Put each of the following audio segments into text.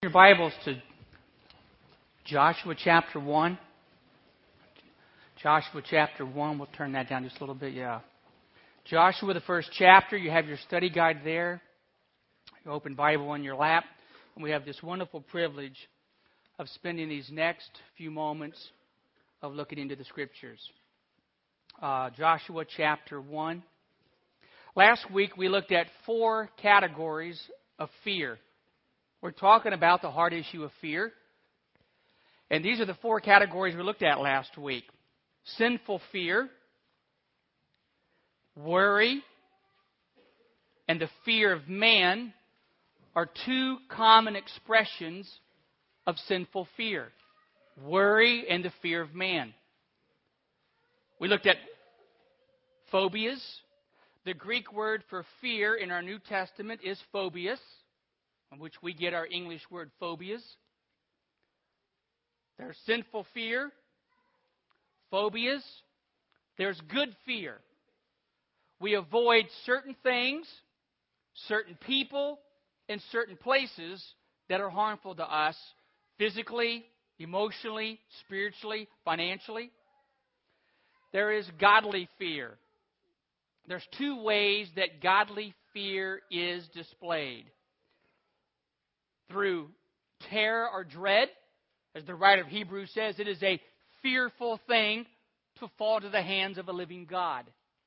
Your Bibles to Joshua chapter 1. Joshua chapter 1. We'll turn that down just a little bit. Yeah. Joshua, the first chapter. You have your study guide there. Your open Bible on your lap. And we have this wonderful privilege of spending these next few moments of looking into the Scriptures. Joshua chapter 1. Last week we looked at 4 categories of fear. We're talking about the hard issue of fear. And these are the 4 categories we looked at last week. Sinful fear, worry, and the fear of man are 2 common expressions of sinful fear. Worry and the fear of man. We looked at phobias. The Greek word for fear in our New Testament is phobias, from which we get our English word phobias. There's sinful fear, phobias. There's good fear. We avoid certain things, certain people, and certain places that are harmful to us physically, emotionally, spiritually, financially. There is godly fear. There's 2 ways that godly fear is displayed. Through terror or dread. As the writer of Hebrews says, it is a fearful thing to fall to the hands of a living God.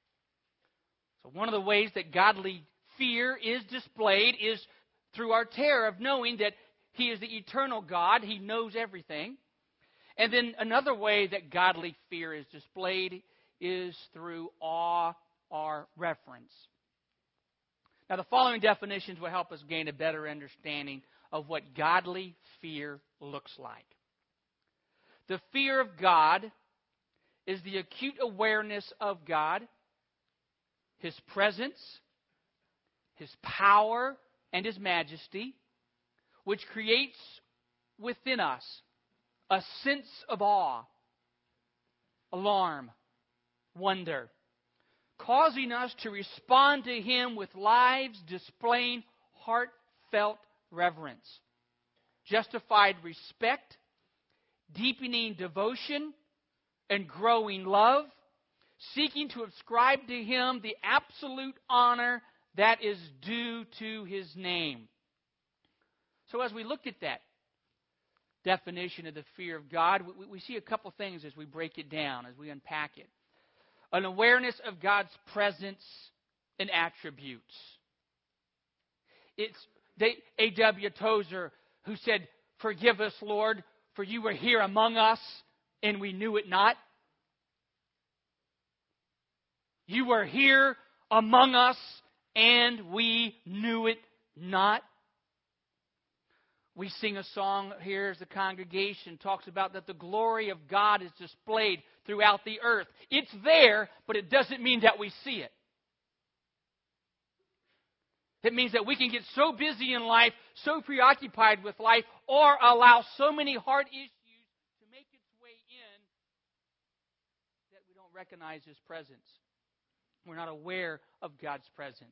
So one of the ways that godly fear is displayed is through our terror of knowing that He is the eternal God. He knows everything. And then another way that godly fear is displayed is through awe or reverence. Now the following definitions will help us gain a better understanding of what godly fear looks like. The fear of God is the acute awareness of God, His presence, His power, and His majesty, which creates within us a sense of awe, alarm, wonder, causing us to respond to Him with lives displaying heartfelt reverence, justified respect, deepening devotion, and growing love, seeking to ascribe to Him the absolute honor that is due to His name. So as we look at that definition of the fear of God, we see a couple things as we break it down, as we unpack it. An awareness of God's presence and attributes. It's A.W. Tozer who said, "Forgive us, Lord, for you were here among us and we knew it not." You were here among us and we knew it not. We sing a song here as the congregation talks about that the glory of God is displayed throughout the earth. It's there, but it doesn't mean that we see it. It means that we can get so busy in life, so preoccupied with life, or allow so many hard issues to make its way in that we don't recognize His presence. We're not aware of God's presence.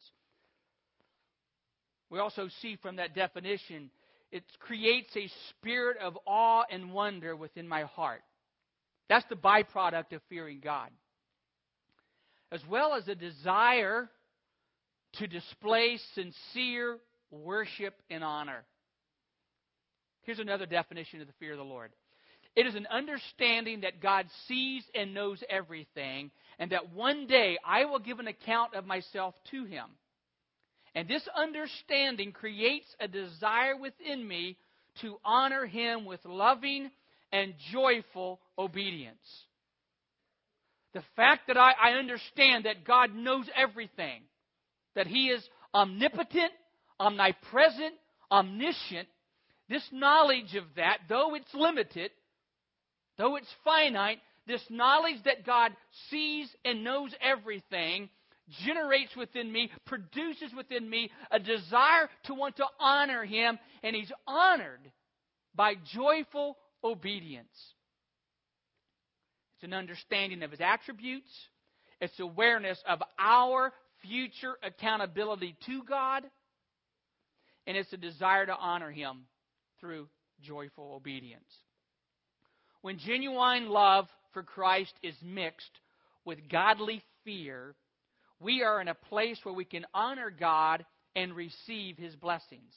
We also see from that definition, it creates a spirit of awe and wonder within my heart. That's the byproduct of fearing God. As well as a desire to display sincere worship and honor. Here's another definition of the fear of the Lord. It is an understanding that God sees and knows everything, and that one day I will give an account of myself to Him. And this understanding creates a desire within me to honor Him with loving and joyful obedience. The fact that I understand that God knows everything, that He is omnipotent, omnipresent, omniscient, this knowledge of that, though it's limited, though it's finite, this knowledge that God sees and knows everything generates within me, produces within me a desire to want to honor Him, and He's honored by joyful obedience. It's an understanding of His attributes. It's awareness of our future accountability to God. And it's a desire to honor Him through joyful obedience. When genuine love for Christ is mixed with godly fear, we are in a place where we can honor God and receive His blessings.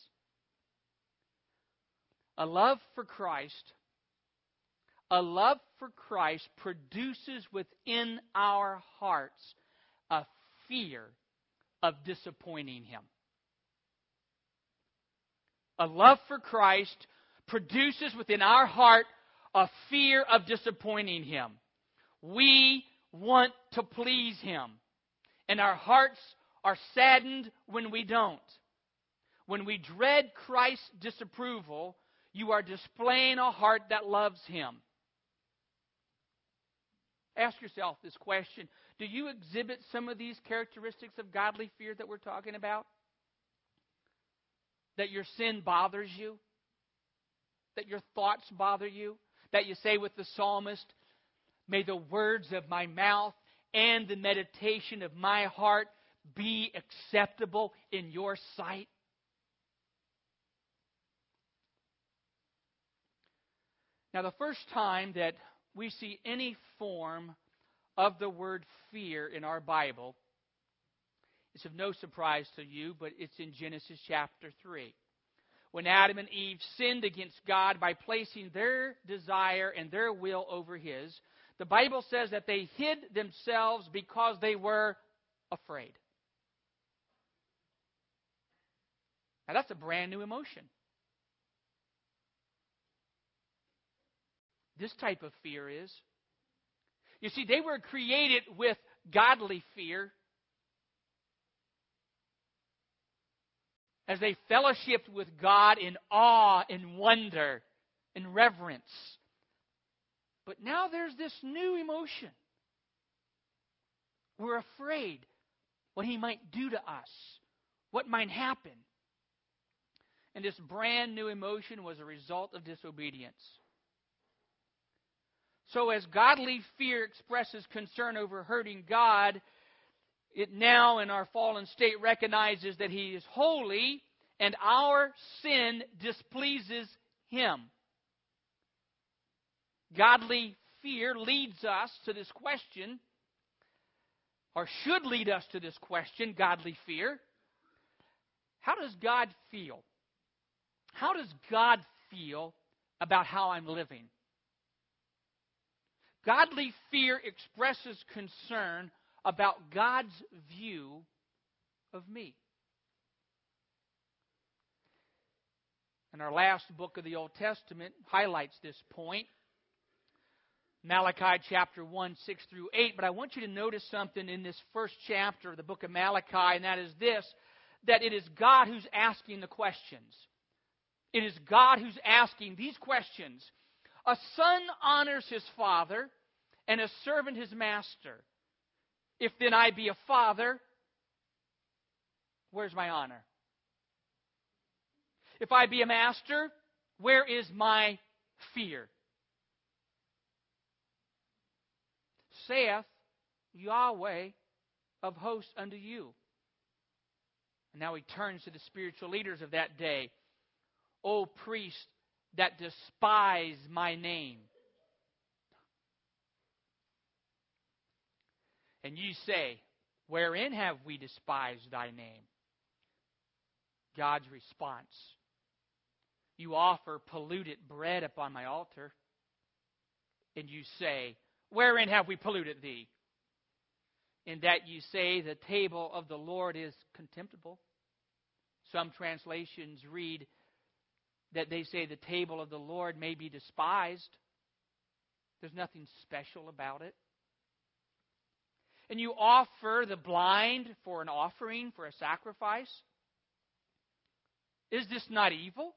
A love for Christ produces within our hearts a fear of disappointing Him. A love for Christ produces within our heart a fear of disappointing Him. We want to please Him, and our hearts are saddened when we don't. When we dread Christ's disapproval, you are displaying a heart that loves Him. Ask yourself this question. Do you exhibit some of these characteristics of godly fear that we're talking about? That your sin bothers you? That your thoughts bother you? That you say with the psalmist, may the words of my mouth and the meditation of my heart be acceptable in your sight? Now, the first time that we see any form of the word fear in our Bible, it's of no surprise to you, but it's in Genesis chapter 3. When Adam and Eve sinned against God by placing their desire and their will over His, the Bible says that they hid themselves because they were afraid. Now, that's a brand new emotion. This type of fear is. You see, they were created with godly fear as they fellowshiped with God in awe, in wonder, in reverence. But now there's this new emotion. We're afraid what He might do to us, what might happen. And this brand new emotion was a result of disobedience. So as godly fear expresses concern over hurting God, it now in our fallen state recognizes that He is holy and our sin displeases Him. Godly fear leads us to this question, or should lead us to this question, godly fear. How does God feel? How does God feel about how I'm living? Godly fear expresses concern about God's view of me. And our last book of the Old Testament highlights this point. Malachi chapter 1, 6 through 8. But I want you to notice something in this first chapter of the book of Malachi, and that is this, that it is God who's asking the questions. It is God who's asking these questions. A son honors his father, and a servant his master. If then I be a father, where's my honor? If I be a master, where is my fear? Saith Yahweh of hosts unto you. And now he turns to the spiritual leaders of that day. O priests that despise my name. And ye say, wherein have we despised thy name? God's response. You offer polluted bread upon my altar. And you say, wherein have we polluted thee? In that you say the table of the Lord is contemptible. Some translations read that they say the table of the Lord may be despised. There's nothing special about it. And you offer the blind for an offering, for a sacrifice. Is this not evil?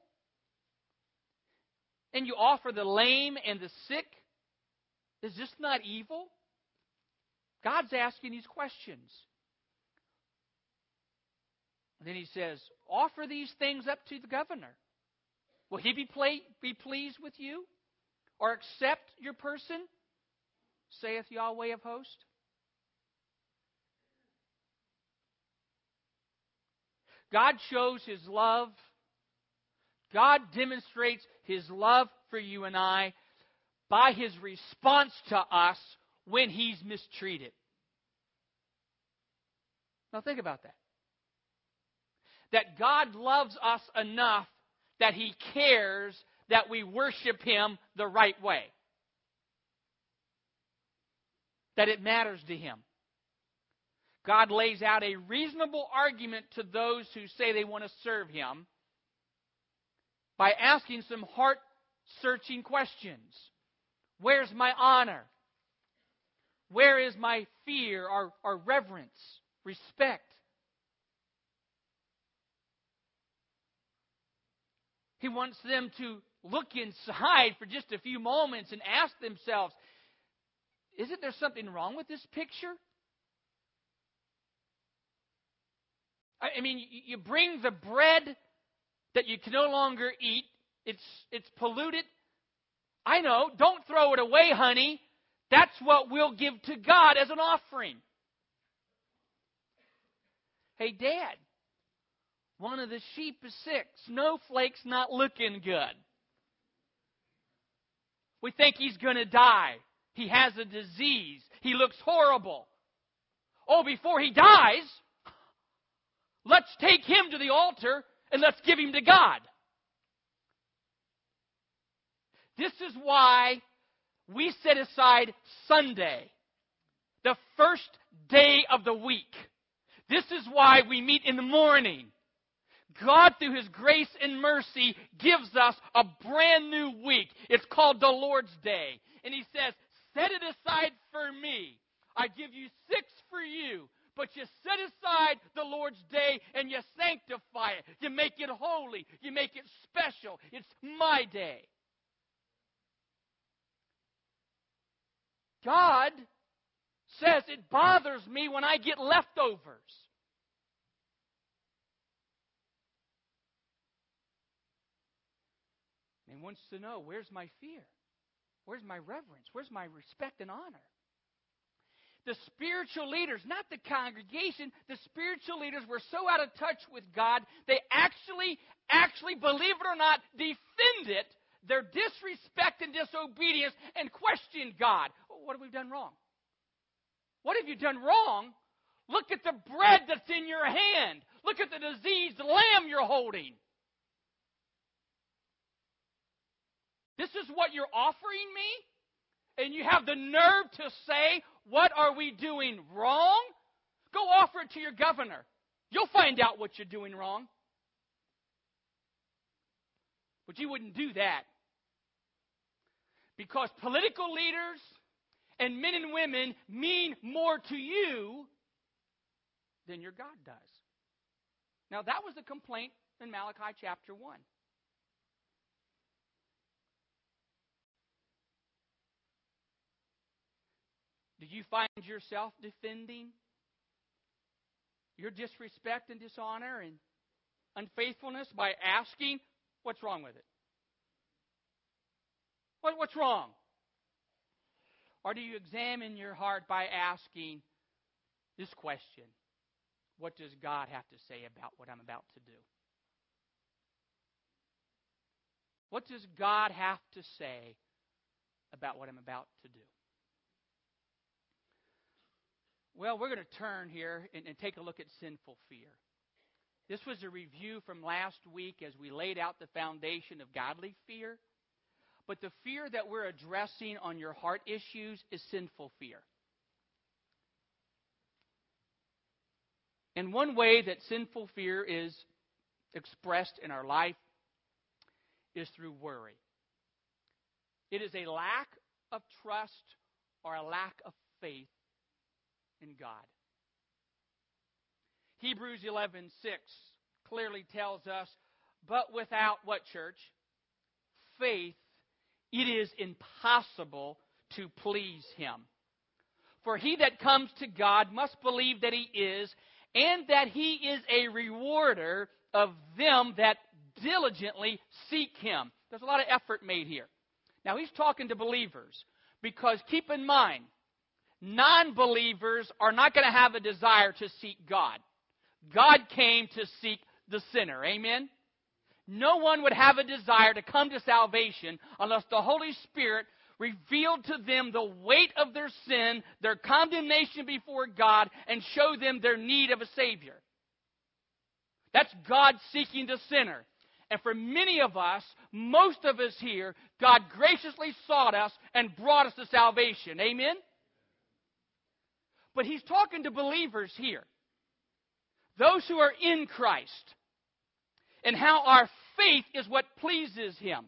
And you offer the lame and the sick. Is this not evil? God's asking these questions. And then he says, offer these things up to the governor. Will he be pleased with you? Or accept your person? Saith Yahweh of hosts. God shows His love. God demonstrates His love for you and I by His response to us when He's mistreated. Now think about that. That God loves us enough that He cares that we worship Him the right way. That it matters to Him. God lays out a reasonable argument to those who say they want to serve Him by asking some heart-searching questions. Where's my honor? Where is my fear or reverence, respect? He wants them to look inside for just a few moments and ask themselves, isn't there something wrong with this picture? I mean, you bring the bread that you can no longer eat. It's polluted. I know. Don't throw it away, honey. That's what we'll give to God as an offering. Hey, Dad, one of the sheep is sick. Snowflake's not looking good. We think he's going to die. He has a disease. He looks horrible. Oh, before he dies, let's take him to the altar and let's give him to God. This is why we set aside Sunday, the first day of the week. This is why we meet in the morning. God, through His grace and mercy, gives us a brand new week. It's called the Lord's Day. And He says, set it aside for me. I give you 6 for you. But you set aside the Lord's Day and you sanctify it. You make it holy. You make it special. It's my day. God says it bothers me when I get leftovers. And wants to know, where's my fear? Where's my reverence? Where's my respect and honor? The spiritual leaders, not the congregation, the spiritual leaders were so out of touch with God, they actually, believe it or not, defended their disrespect and disobedience and questioned God. What have we done wrong? What have you done wrong? Look at the bread that's in your hand. Look at the diseased lamb you're holding. This is what you're offering me? And you have the nerve to say, what are we doing wrong? Go offer it to your governor. You'll find out what you're doing wrong. But you wouldn't do that. Because political leaders and men and women mean more to you than your God does. Now, that was the complaint in Malachi chapter 1. Do you find yourself defending your disrespect and dishonor and unfaithfulness by asking, what's wrong with it? What's wrong? Or do you examine your heart by asking this question, what does God have to say about what I'm about to do? What does God have to say about what I'm about to do? Well, we're going to turn here and take a look at sinful fear. This was a review from last week as we laid out the foundation of godly fear. But the fear that we're addressing on your heart issues is sinful fear. And one way that sinful fear is expressed in our life is through worry. It is a lack of trust or a lack of faith in God. Hebrews 11:6 clearly tells us, but without what, church? Faith, it is impossible to please Him. For he that comes to God must believe that He is, and that He is a rewarder of them that diligently seek Him. There's a lot of effort made here. Now, he's talking to believers, because keep in mind, non-believers are not going to have a desire to seek God. God came to seek the sinner. Amen? no one would have a desire to come to salvation unless the Holy Spirit revealed to them the weight of their sin, their condemnation before God, and show them their need of a Savior. That's God seeking the sinner. And for many of us, most of us here, God graciously sought us and brought us to salvation. Amen? But He's talking to believers here. Those who are in Christ. And how our faith is what pleases Him.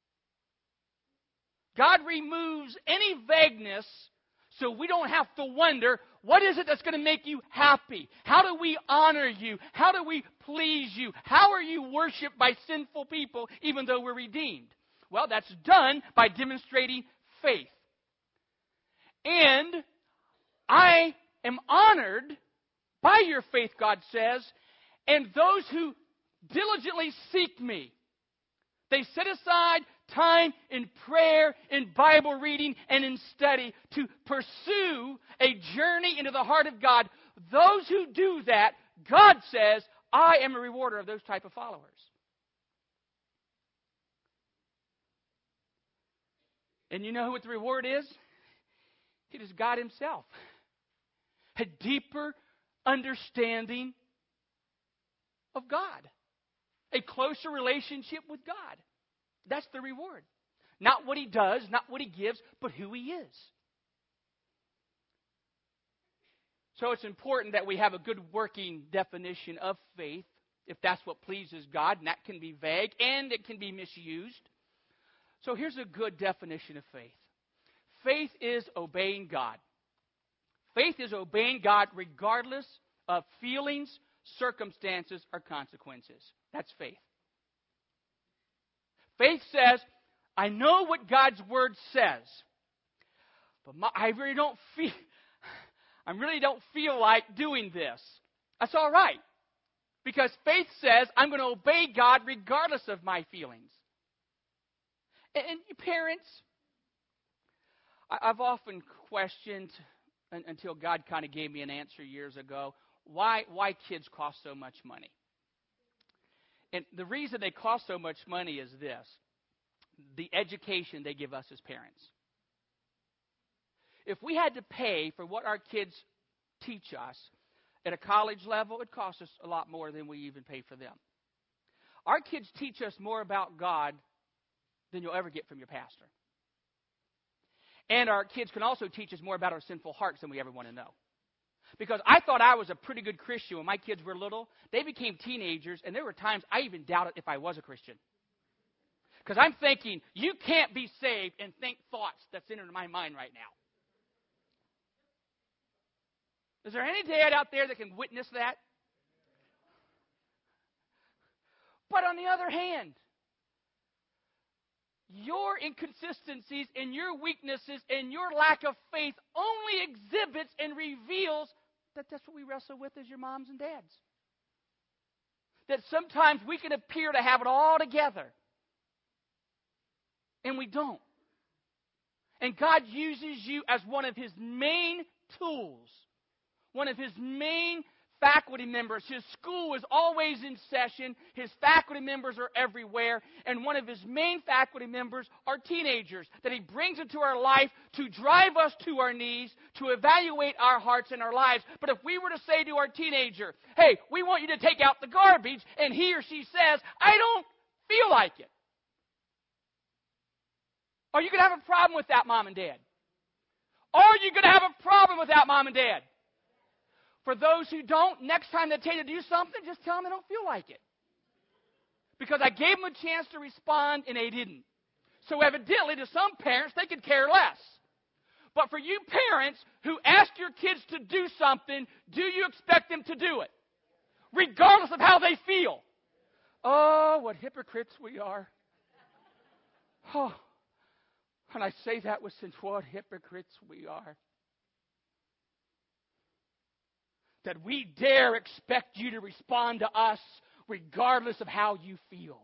God removes any vagueness so we don't have to wonder, what is it that's going to make you happy? How do we honor you? How do we please you? How are you worshipped by sinful people even though we're redeemed? Well, that's done by demonstrating faith. And I am honored by your faith, God says, and those who diligently seek me. They set aside time in prayer, in Bible reading, and in study to pursue a journey into the heart of God. Those who do that, God says, I am a rewarder of those type of followers. And you know what the reward is? It is God Himself. A deeper understanding of God. A closer relationship with God. That's the reward. Not what He does, not what He gives, but who He is. So it's important that we have a good working definition of faith, if that's what pleases God, and that can be vague, and it can be misused. So here's a good definition of faith. Faith is obeying God. Faith is obeying God regardless of feelings, circumstances, or consequences. That's faith. Faith says, I know what God's Word says, but I really don't feel like doing this. That's all right. Because faith says, I'm going to obey God regardless of my feelings. And parents, I've often questioned, until God kind of gave me an answer years ago, why kids cost so much money. And the reason they cost so much money is this: the education they give us as parents. If we had to pay for what our kids teach us at a college level, it costs us a lot more than we even pay for them. Our kids teach us more about God than you'll ever get from your pastor. And our kids can also teach us more about our sinful hearts than we ever want to know. Because I thought I was a pretty good Christian when my kids were little. They became teenagers, and there were times I even doubted if I was a Christian. Because I'm thinking, you can't be saved and think thoughts that's in my mind right now. Is there any dad out there that can witness that? But on the other hand, your inconsistencies and your weaknesses and your lack of faith only exhibits and reveals that that's what we wrestle with as your moms and dads. That sometimes we can appear to have it all together. And we don't. And God uses you as one of His main tools. One of His main faculty members. His school is always in session. His faculty members are everywhere. And one of His main faculty members are teenagers that He brings into our life to drive us to our knees, to evaluate our hearts and our lives. But if we were to say to our teenager, hey, we want you to take out the garbage, and he or she says, I don't feel like it. Are you going to have a problem with that, mom and dad? Are you going to have a problem with that, mom and dad? For those who don't, next time they tell you to do something, just tell them they don't feel like it. Because I gave them a chance to respond and they didn't. So evidently to some parents, they could care less. But for you parents who ask your kids to do something, do you expect them to do it? Regardless of how they feel. Oh, what hypocrites we are. Oh, and I say that with sense, what hypocrites we are. That we dare expect you to respond to us regardless of how you feel.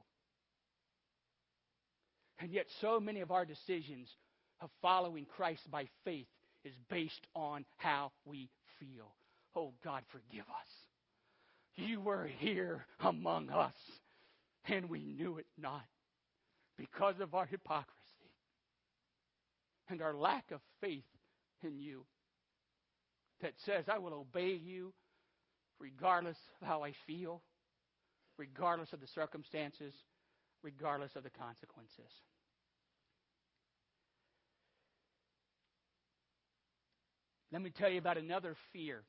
And yet so many of our decisions of following Christ by faith is based on how we feel. Oh, God, forgive us. You were here among us, and we knew it not because of our hypocrisy and our lack of faith in you that says, I will obey you regardless of how I feel, regardless of the circumstances, regardless of the consequences. Let me tell you about another fear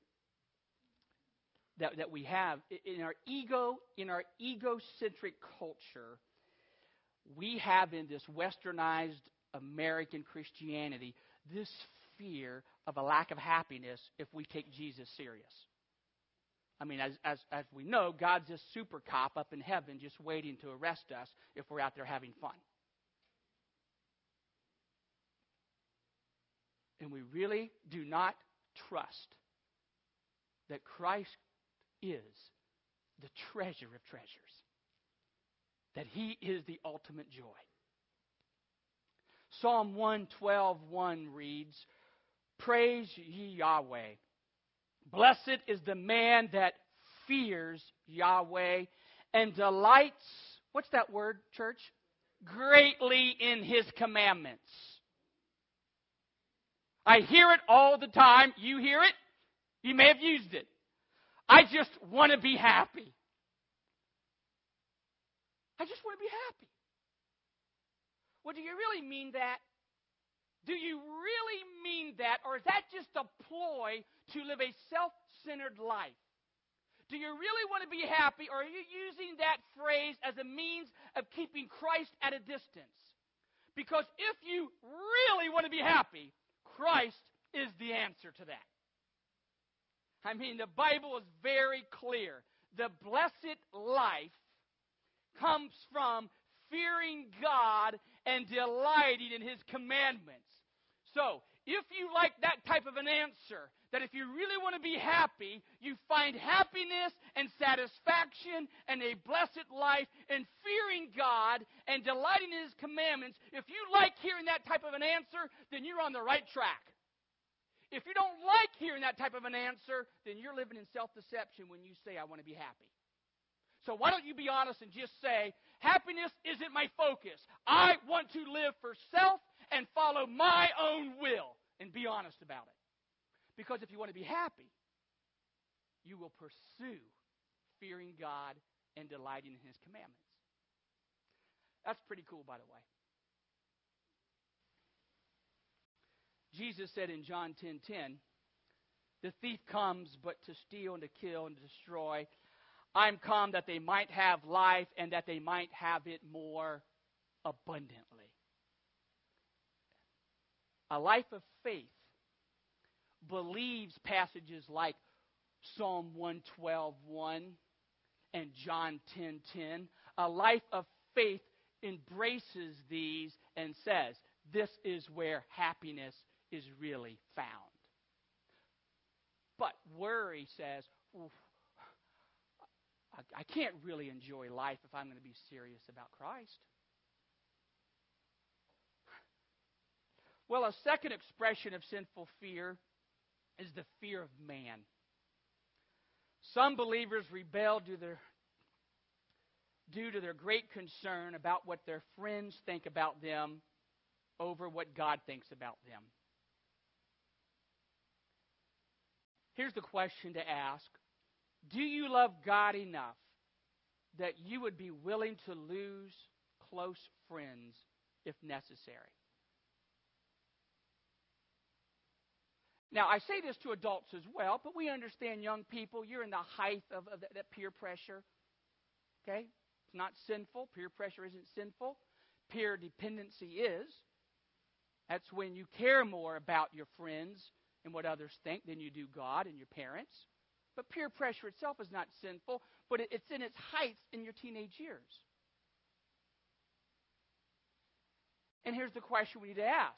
that we have. In our egocentric culture, we have in this westernized American Christianity this fear of a lack of happiness if we take Jesus serious. I mean, as we know, God's this super cop up in heaven just waiting to arrest us if we're out there having fun. And we really do not trust that Christ is the treasure of treasures, that He is the ultimate joy. Psalm 112:1 reads, Praise ye Yahweh. Blessed is the man that fears Yahweh and delights, what's that word, church? Greatly in His commandments. I hear it all the time. You hear it? You may have used it. I just want to be happy. I just want to be happy. Well, do you really mean that? Do you really mean that? Or is that just a ploy to live a self-centered life? Do you really want to be happy, or are you using that phrase as a means of keeping Christ at a distance? Because if you really want to be happy, Christ is the answer to that. I mean, the Bible is very clear. The blessed life comes from fearing God and delighting in His commandments. So, if you like that type of an answer, that if you really want to be happy, you find happiness and satisfaction and a blessed life in fearing God and delighting in His commandments, if you like hearing that type of an answer, then you're on the right track. If you don't like hearing that type of an answer, then you're living in self-deception when you say, I want to be happy. So why don't you be honest and just say, happiness isn't my focus. I want to live for self and follow my own will, and be honest about it. Because if you want to be happy, you will pursue fearing God and delighting in His commandments. That's pretty cool, by the way. Jesus said in John 10:10, the thief comes but to steal and to kill and to destroy. I'm come that they might have life and that they might have it more abundantly. A life of faith believes passages like Psalm 112:1 and John 10:10. A life of faith embraces these and says, this is where happiness is really found. But worry says, I can't really enjoy life if I'm going to be serious about Christ. Well, a second expression of sinful fear is the fear of man. Some believers rebel due to their great concern about what their friends think about them over what God thinks about them. Here's the question to ask. Do you love God enough that you would be willing to lose close friends if necessary? Now, I say this to adults as well, but we understand young people. You're in the height of that peer pressure. Okay? It's not sinful. Peer pressure isn't sinful. Peer dependency is. That's when you care more about your friends and what others think than you do God and your parents. But peer pressure itself is not sinful, but it's in its heights in your teenage years. And here's the question we need to ask.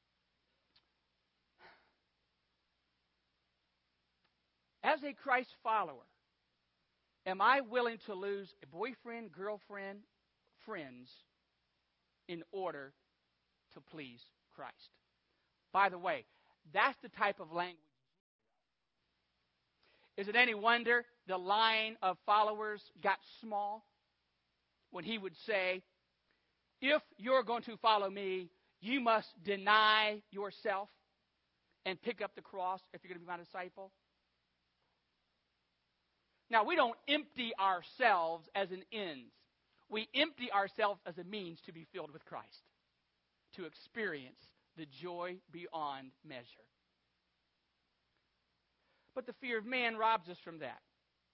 As a Christ follower, am I willing to lose a boyfriend, girlfriend, friends in order to please Christ? By the way, that's the type of language. Is it any wonder the line of followers got small? when he would say, if you're going to follow me, you must deny yourself and pick up the cross if you're going to be my disciple. Now, we don't empty ourselves as an end. We empty ourselves as a means to be filled with Christ, to experience the joy beyond measure. But the fear of man robs us from that.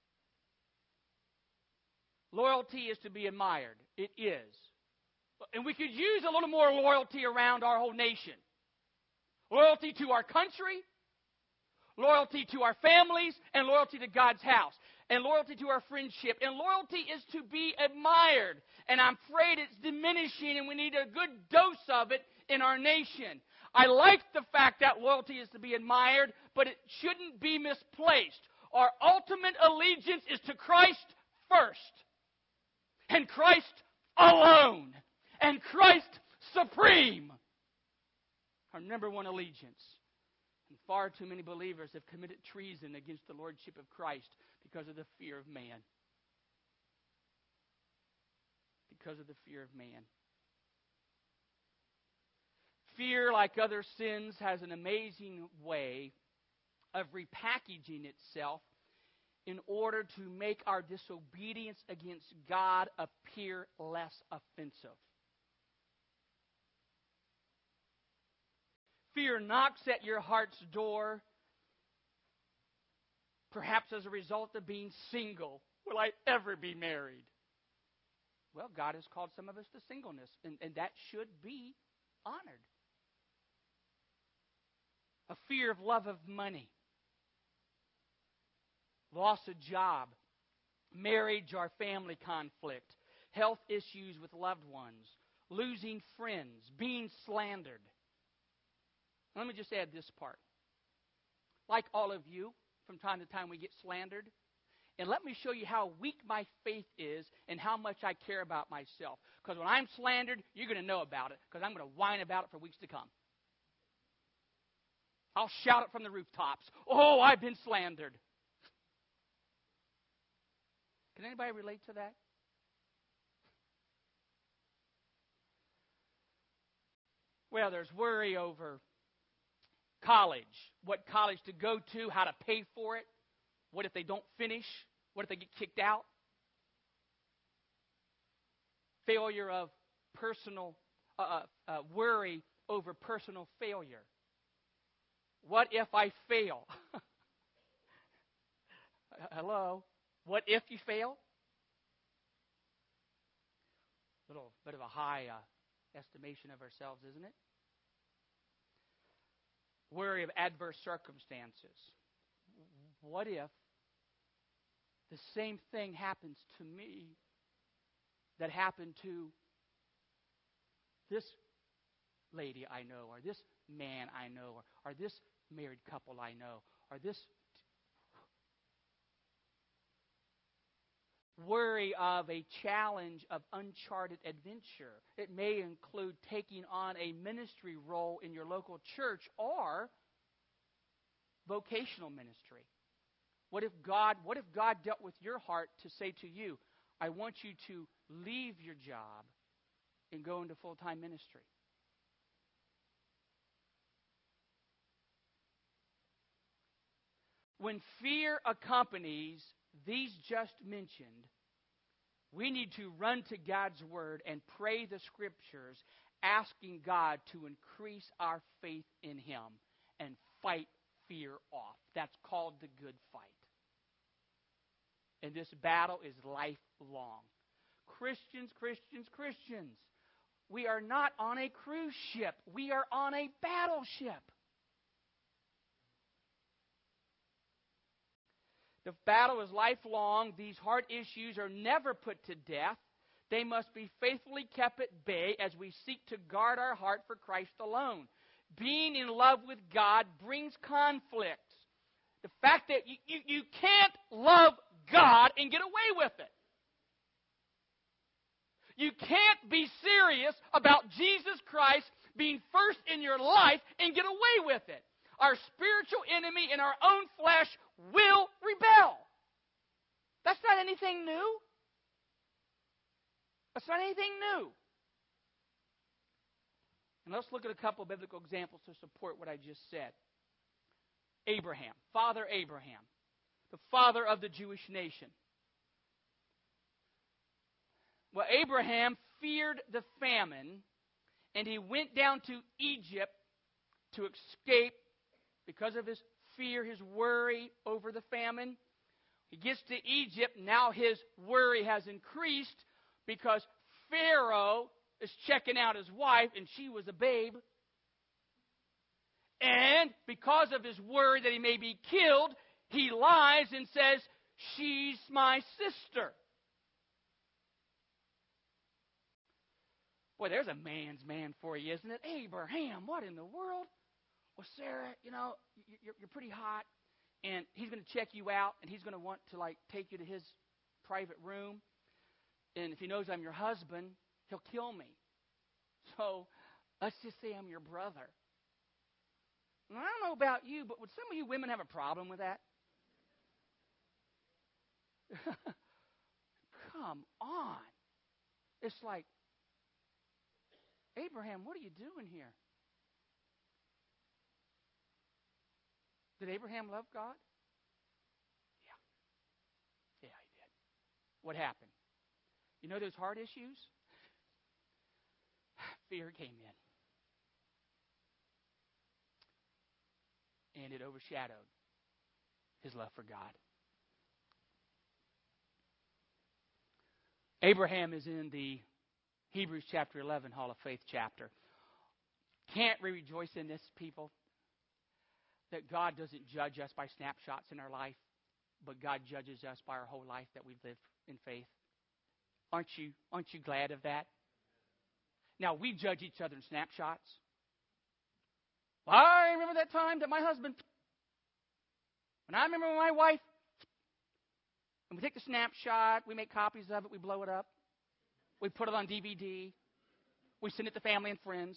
Loyalty is to be admired. It is. And we could use a little more loyalty around our whole nation. Loyalty to our country, loyalty to our families, and loyalty to God's house, and loyalty to our friendship. And loyalty is to be admired. And I'm afraid it's diminishing, and we need a good dose of it in our nation. I like the fact that loyalty is to be admired, but it shouldn't be misplaced. Our ultimate allegiance is to Christ first, and Christ alone, and Christ supreme. Our number one allegiance. And far too many believers have committed treason against the lordship of Christ because of the fear of man. Because of the fear of man. Fear, like other sins, has an amazing way of repackaging itself in order to make our disobedience against God appear less offensive. Fear knocks at your heart's door, perhaps as a result of being single. Will I ever be married? Well, God has called some of us to singleness, and that should be honored. A fear of love of money, loss of job, marriage or family conflict, health issues with loved ones, losing friends, being slandered. Let me just add this part. Like all of you, from time to time we get slandered. And let me show you how weak my faith is and how much I care about myself. Because when I'm slandered, you're going to know about it, because I'm going to whine about it for weeks to come. I'll shout it from the rooftops. Oh, I've been slandered. Can anybody relate to that? Well, there's worry over college, what college to go to, how to pay for it. What if they don't finish? What if they get kicked out? Failure of personal, worry over personal failure. What if I fail? Hello? What if you fail? A little bit of a high estimation of ourselves, isn't it? Worry of adverse circumstances. What if the same thing happens to me that happened to this lady I know, or this man I know, or this married couple I know, or this worry of a challenge of uncharted adventure. It may include taking on a ministry role in your local church or vocational ministry. What if God dealt with your heart to say to you, I want you to leave your job and go into full-time ministry? When fear accompanies these just mentioned, we need to run to God's Word and pray the Scriptures, asking God to increase our faith in Him and fight fear off. That's called the good fight. And this battle is lifelong. Christians, we are not on a cruise ship. We are on a battleship. The battle is lifelong. These heart issues are never put to death. They must be faithfully kept at bay as we seek to guard our heart for Christ alone. Being in love with God brings conflict. The fact that you can't love God and get away with it. You can't be serious about Jesus Christ being first in your life and get away with it. Our spiritual enemy in our own flesh will rebel. That's not anything new. That's not anything new. And let's look at a couple of biblical examples to support what I just said. Abraham, Father Abraham, the father of the Jewish nation. Well, Abraham feared the famine, and he went down to Egypt to escape because of his fear, his worry over the famine. He gets to Egypt. Now his worry has increased because Pharaoh is checking out his wife, and she was a babe. And because of his worry that he may be killed, he lies and says, she's my sister. Boy, there's a man's man for you, isn't it? Abraham, what in the world? Well, Sarah, you're pretty hot, and he's going to check you out, and he's going to want to, take you to his private room. And if he knows I'm your husband, he'll kill me. So let's just say I'm your brother. And I don't know about you, but would some of you women have a problem with that? Come on. It's like, Abraham, what are you doing here? Did Abraham love God? Yeah. Yeah, he did. What happened? You know those heart issues? Fear came in. And it overshadowed his love for God. Abraham is in the Hebrews chapter 11 Hall of Faith chapter. Can't we rejoice in this, people? That God doesn't judge us by snapshots in our life, but God judges us by our whole life that we live in faith. Aren't you glad of that? Now, we judge each other in snapshots. Well, I remember that time that my husband, and I remember my wife, and we take the snapshot, we make copies of it, we blow it up, we put it on DVD, we send it to family and friends.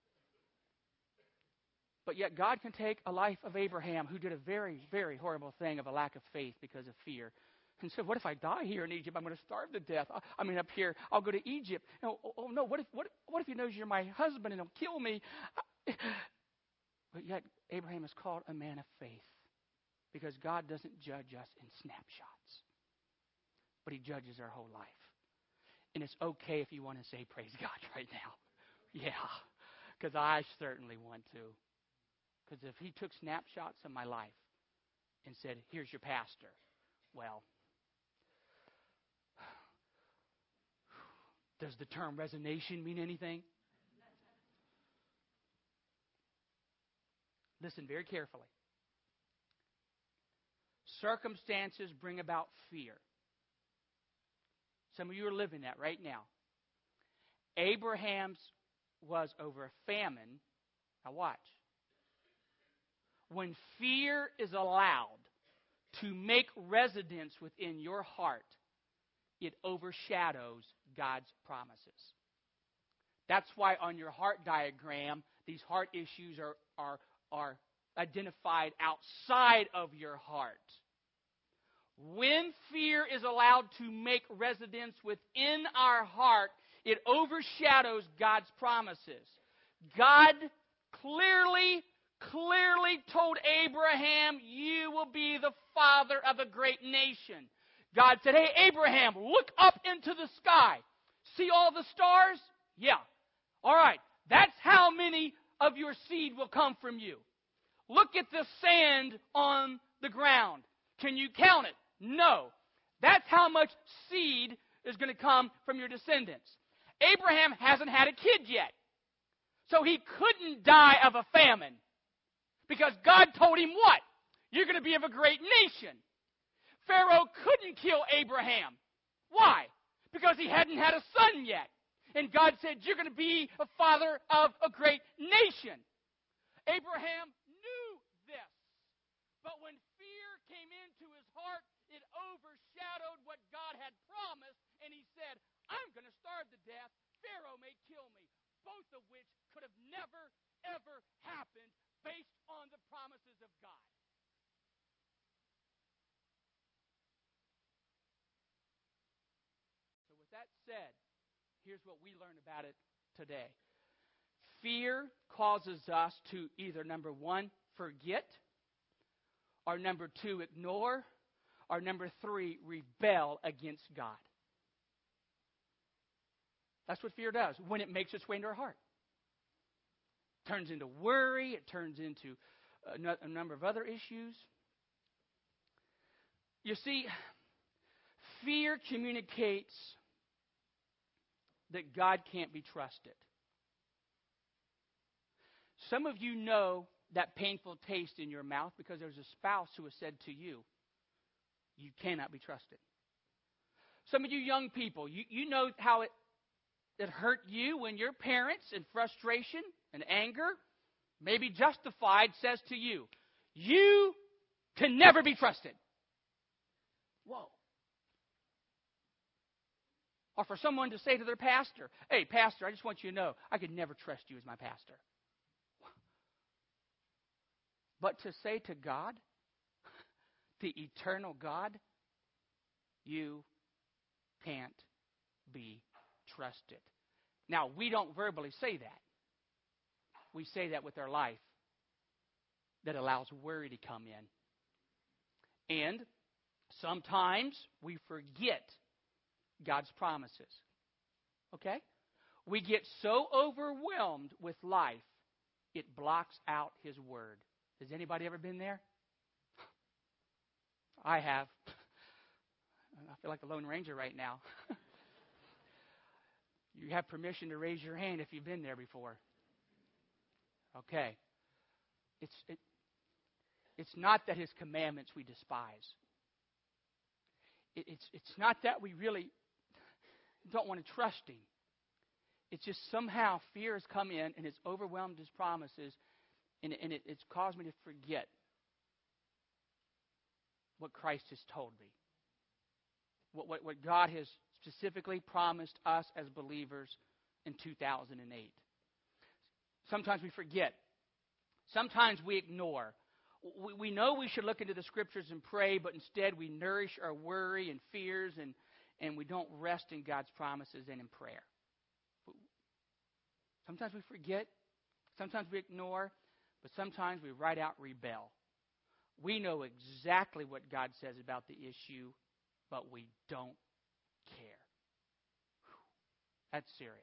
But yet God can take a life of Abraham, who did a very, very horrible thing of a lack of faith because of fear, and said, what if I die here in Egypt? I'm going to starve to death. Up here, I'll go to Egypt. Oh no, what if he knows you're my husband and he'll kill me? But yet Abraham is called a man of faith because God doesn't judge us in snapshots, but he judges our whole life. And it's okay if you want to say praise God right now. Yeah, because I certainly want to. Because if he took snapshots of my life and said, here's your pastor, well, does the term resignation mean anything? Listen very carefully. Circumstances bring about fear. Some of you are living that right now. Abraham's was over a famine. Now watch. When fear is allowed to make residence within your heart, it overshadows God's promises. That's why on your heart diagram, these heart issues are identified outside of your heart. When fear is allowed to make residence within our heart, it overshadows God's promises. God clearly told Abraham, you will be the father of a great nation. God said, hey, Abraham, look up into the sky. See all the stars? Yeah. All right. That's how many of your seed will come from you. Look at the sand on the ground. Can you count it? No. That's how much seed is going to come from your descendants. Abraham hasn't had a kid yet. So he couldn't die of a famine. Because God told him what? You're going to be of a great nation. Pharaoh couldn't kill Abraham. Why? Because he hadn't had a son yet. And God said, you're going to be a father of a great nation. Abraham knew this. But when fear came into his heart, it overshadowed what God had promised. And he said, I'm going to starve to death. Pharaoh may kill me. Both of which could have never, ever happened based on the promises of God. So with that said, here's what we learn about it today. Fear causes us to either, number one, forget, or number two, ignore, or number three, rebel against God. That's what fear does when it makes its way into our heart. It turns into worry. It turns into a number of other issues. You see, fear communicates that God can't be trusted. Some of you know that painful taste in your mouth because there's a spouse who has said to you, you cannot be trusted. Some of you young people, you know how it hurt you when your parents, in frustration and anger, maybe justified, says to you, you can never be trusted. Whoa. Or for someone to say to their pastor, hey, pastor, I just want you to know, I could never trust you as my pastor. But to say to God, the eternal God, you can't be trusted. Now, we don't verbally say that. We say that with our life that allows worry to come in. And sometimes we forget God's promises. Okay? We get so overwhelmed with life, it blocks out His Word. Has anybody ever been there? I have. I feel like the Lone Ranger right now. You have permission to raise your hand if you've been there before. Okay. It's not that His commandments we despise. It's not that we really don't want to trust Him. It's just somehow fear has come in and it's overwhelmed His promises, and it's caused me to forget what Christ has told me. What God has specifically promised us as believers in 2008. Sometimes we forget. Sometimes we ignore. We know we should look into the Scriptures and pray, but instead we nourish our worry and fears, and we don't rest in God's promises and in prayer. Sometimes we forget. Sometimes we ignore. But sometimes we right out rebel. We know exactly what God says about the issue, but we don't care. That's serious.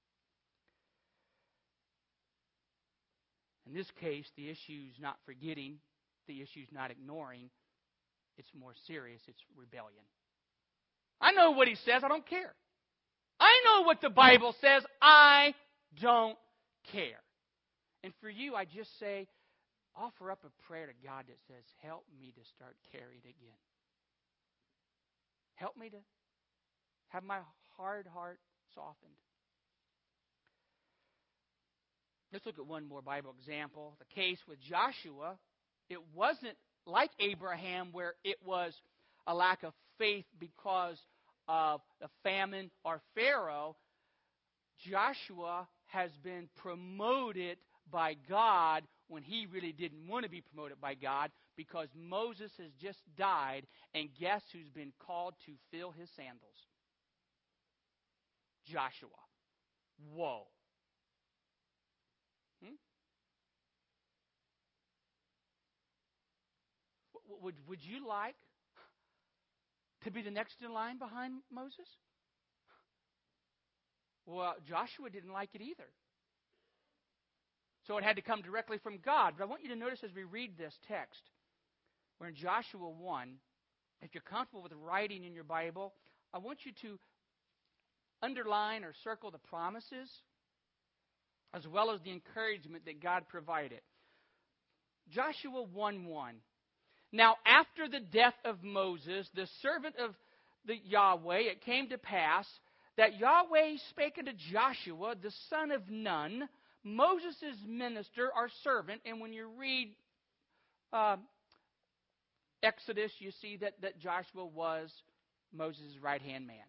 In this case, the issue is not forgetting. The issue is not ignoring. It's more serious. It's rebellion. I know what He says. I don't care. I know what the Bible says. I don't care. And for you, I just say, offer up a prayer to God that says, help me to start caring again. Help me to have my hard heart softened. Let's look at one more Bible example. The case with Joshua, it wasn't like Abraham where it was a lack of faith because of the famine or Pharaoh. Joshua has been promoted by God when he really didn't want to be promoted by God, because Moses has just died, and guess who's been called to fill his sandals? Joshua. Whoa. Would you like to be the next in line behind Moses? Well, Joshua didn't like it either. So it had to come directly from God. But I want you to notice as we read this text, we're in Joshua 1. If you're comfortable with writing in your Bible, I want you to underline or circle the promises as well as the encouragement that God provided. Joshua 1:1. Now, after the death of Moses, the servant of the Yahweh, it came to pass that Yahweh spake unto Joshua, the son of Nun, Moses' minister or servant. And when you read Exodus, you see that Joshua was Moses' right-hand man.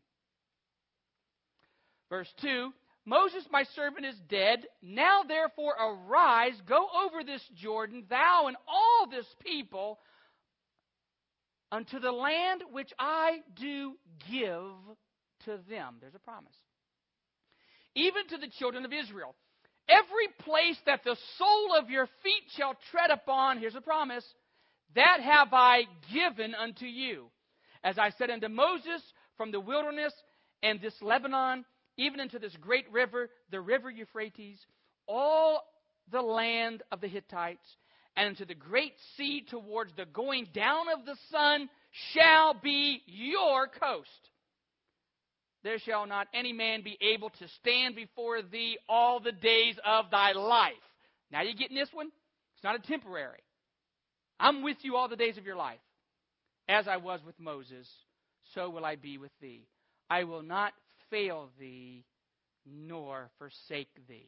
Verse 2, Moses, my servant, is dead. Now, therefore, arise, go over this Jordan, thou and all this people, unto the land which I do give to them. There's a promise. even to the children of Israel. Every place that the sole of your feet shall tread upon, here's a promise, that have I given unto you. As I said unto Moses, from the wilderness and this Lebanon, even unto this great river, the river Euphrates, all the land of the Hittites, and unto the great sea towards the going down of the sun shall be your coast. There shall not any man be able to stand before thee all the days of thy life. Now you getting this one? It's not a temporary. I'm with you all the days of your life. As I was with Moses, so will I be with thee. I will not fail thee, nor forsake thee.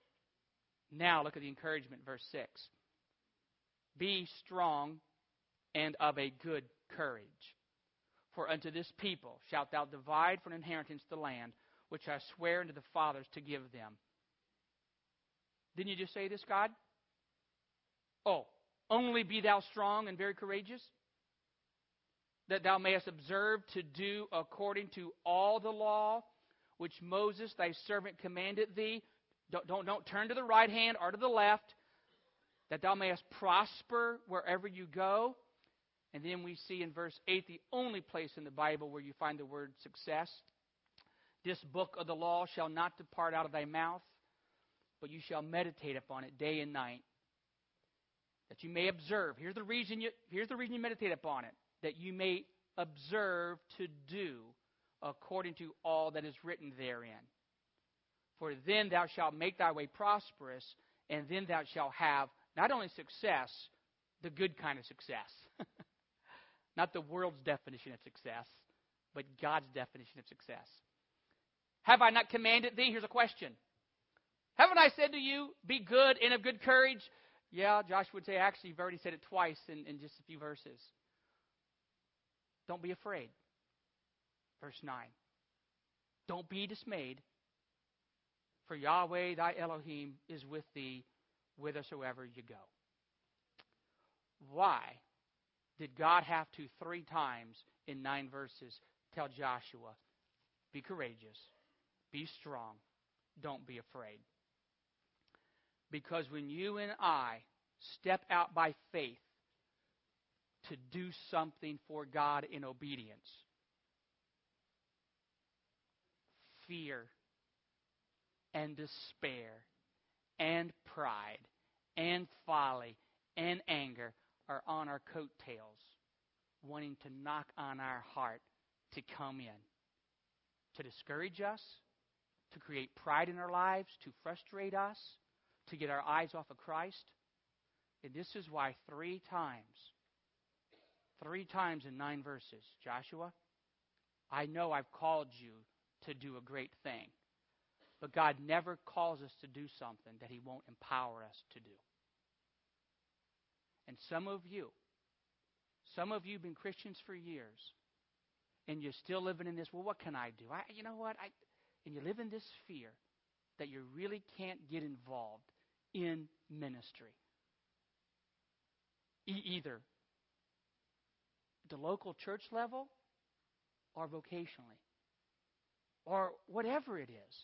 Now look at the encouragement, verse 6. Be strong and of a good courage. For unto this people shalt thou divide for an inheritance the land, which I swear unto the fathers to give them. Didn't you just say this, God? Oh, only be thou strong and very courageous, that thou mayest observe to do according to all the law which Moses thy servant commanded thee. Don't turn to the right hand or to the left, that thou mayest prosper wherever you go. And then we see in verse 8 the only place in the Bible where you find the word success. This book of the law shall not depart out of thy mouth, but you shall meditate upon it day and night, that you may observe. Here's the reason you meditate upon it, that you may observe to do according to all that is written therein. For then thou shalt make thy way prosperous, and then thou shalt have not only success, the good kind of success. Not the world's definition of success, but God's definition of success. Have I not commanded thee? Here's a question. Haven't I said to you, be good and of good courage? Yeah, Joshua would say, actually, you've already said it twice in just a few verses. Don't be afraid. Verse 9. Don't be dismayed, for Yahweh thy Elohim is with thee whithersoever you go. Why did God have to 3 times in 9 verses tell Joshua, be courageous, be strong, don't be afraid? Because when you and I step out by faith to do something for God in obedience, fear and despair and pride and folly and anger are on our coattails, wanting to knock on our heart to come in, to discourage us, to create pride in our lives, to frustrate us, to get our eyes off of Christ. And this is why 3 times in 9 verses, Joshua, I know I've called you to do a great thing, but God never calls us to do something that He won't empower us to do. And some of you have been Christians for years, and you're still living in this, well, what can I do? And you live in this fear that you really can't get involved in ministry. Either at the local church level or vocationally, or whatever it is.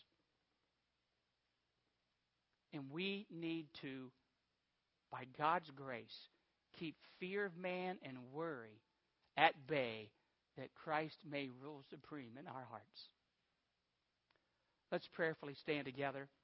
And we need to, by God's grace, keep fear of man and worry at bay, that Christ may rule supreme in our hearts. Let's prayerfully stand together.